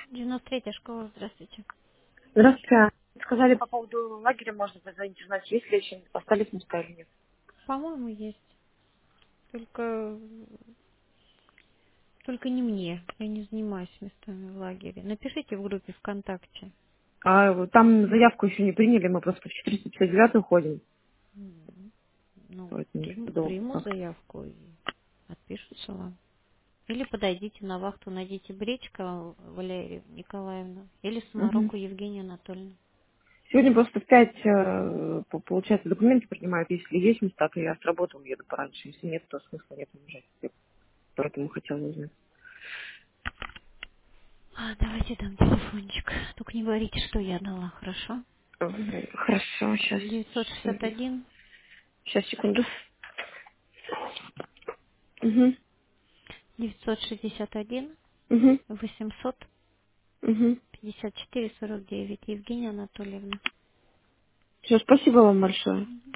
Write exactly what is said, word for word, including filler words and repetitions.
девяносто третья школа, здравствуйте. Здравствуйте. Сказали по поводу лагеря, можно позвонить, узнать, есть ли еще, остались места или нет. По-моему, есть. Только, только не мне. Я не занимаюсь местами в лагере. Напишите в группе ВКонтакте. А вот там заявку еще не приняли, мы просто в четыреста пятьдесят девять уходим, М, Ну, поэтому приму, что долго приму как. заявку и отпишутся вам. Или подойдите на вахту, найдите Бречка Валерию Николаевну или Мгм. Самароку Евгению Анатольевну. Сегодня просто в пять, э, по- получается, документы принимают. Если есть места, то я с работы уеду пораньше. Если нет, то смысла нет уезжать. Я поэтому хотела узнать. А, давайте дам телефончик. Только не говорите, что я дала, хорошо? Ага, хорошо, сейчас, девятьсот шестьдесят секунду. один Сейчас, секунду. Угу, девятьсот шестьдесят один угу, восемьсот угу. пятьдесят четыре сорок девять. Евгения Анатольевна. Все, спасибо вам большое.